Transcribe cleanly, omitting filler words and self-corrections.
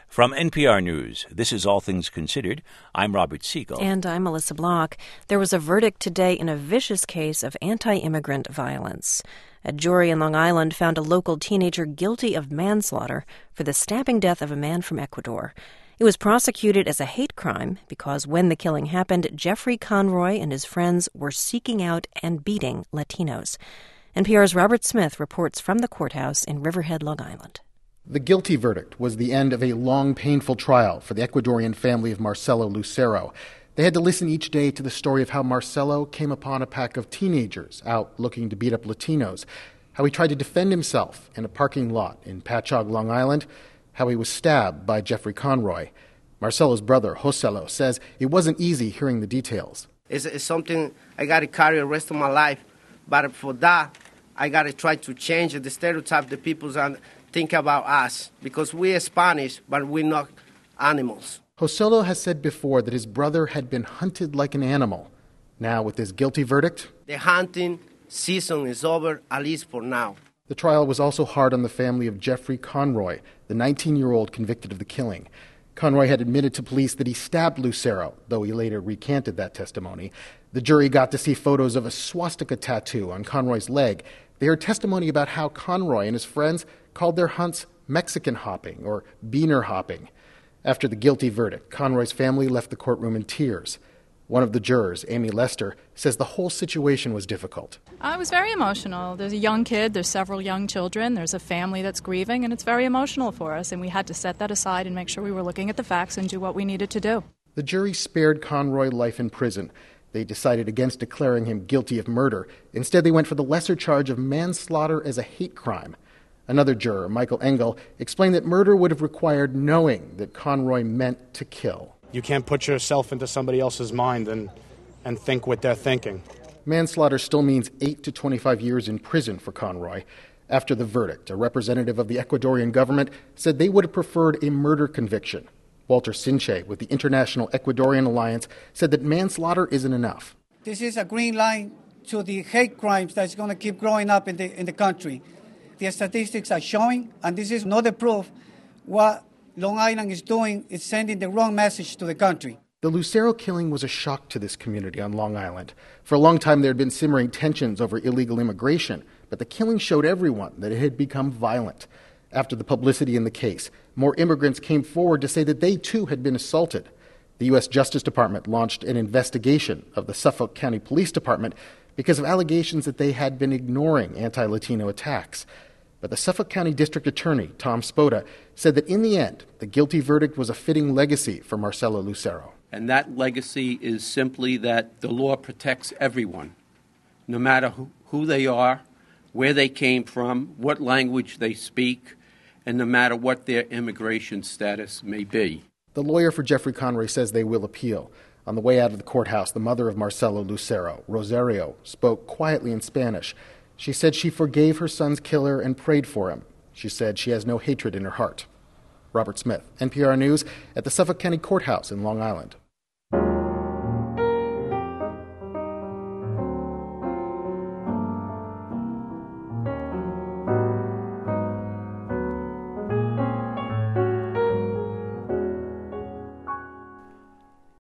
From NPR News, this is All Things Considered. I'm Robert Siegel. And I'm Melissa Block. There was a verdict today in a vicious case of anti-immigrant violence. A jury in Long Island found a local teenager guilty of manslaughter for the stabbing death of a man from Ecuador. It was prosecuted as a hate crime because when the killing happened, Jeffrey Conroy and his friends were seeking out and beating Latinos. NPR's Robert Smith reports from the courthouse in Riverhead, Long Island. The guilty verdict was the end of a long, painful trial for the Ecuadorian family of Marcelo Lucero. They had to listen each day to the story of how Marcelo came upon a pack of teenagers out looking to beat up Latinos, how he tried to defend himself in a parking lot in Patchogue, Long Island, how he was stabbed by Jeffrey Conroy. Marcelo's brother, Joselo, says it wasn't easy hearing the details. It's something I got to carry the rest of my life, but for that, I got to try to change the stereotype the people think about us, because we are Spanish, but we're not animals. Joselo has said before that his brother had been hunted like an animal. Now, with his guilty verdict, the hunting season is over, at least for now. The trial was also hard on the family of Jeffrey Conroy, the 19-year-old convicted of the killing. Conroy had admitted to police that he stabbed Lucero, though he later recanted that testimony. The jury got to see photos of a swastika tattoo on Conroy's leg. They heard testimony about how Conroy and his friends called their hunts Mexican hopping or beaner hopping. After the guilty verdict, Conroy's family left the courtroom in tears. One of the jurors, Amy Lester, says the whole situation was difficult. It was very emotional. There's a young kid, there's several young children, there's a family that's grieving, and it's very emotional for us, and we had to set that aside and make sure we were looking at the facts and do what we needed to do. The jury spared Conroy life in prison. They decided against declaring him guilty of murder. Instead, they went for the lesser charge of manslaughter as a hate crime. Another juror, Michael Engel, explained that murder would have required knowing that Conroy meant to kill. You can't put yourself into somebody else's mind and think what they're thinking. Manslaughter still means 8 to 25 years in prison for Conroy. After the verdict, a representative of the Ecuadorian government said they would have preferred a murder conviction. Walter Sinche, with the International Ecuadorian Alliance, said that manslaughter isn't enough. This is a green line to the hate crimes that's going to keep growing up in the country. The statistics are showing, and this is another proof what Long Island is doing is sending the wrong message to the country. The Lucero killing was a shock to this community on Long Island. For a long time, there had been simmering tensions over illegal immigration, but the killing showed everyone that it had become violent. After the publicity in the case, more immigrants came forward to say that they too had been assaulted. The U.S. Justice Department launched an investigation of the Suffolk County Police Department because of allegations that they had been ignoring anti-Latino attacks. But the Suffolk County District Attorney, Tom Spoda, said that in the end, the guilty verdict was a fitting legacy for Marcelo Lucero. And that legacy is simply that the law protects everyone, no matter who they are, where they came from, what language they speak, and no matter what their immigration status may be. The lawyer for Jeffrey Conroy says they will appeal. On the way out of the courthouse, the mother of Marcelo Lucero, Rosario, spoke quietly in Spanish. She said she forgave her son's killer and prayed for him. She said she has no hatred in her heart. Robert Smith, NPR News, at the Suffolk County Courthouse in Long Island.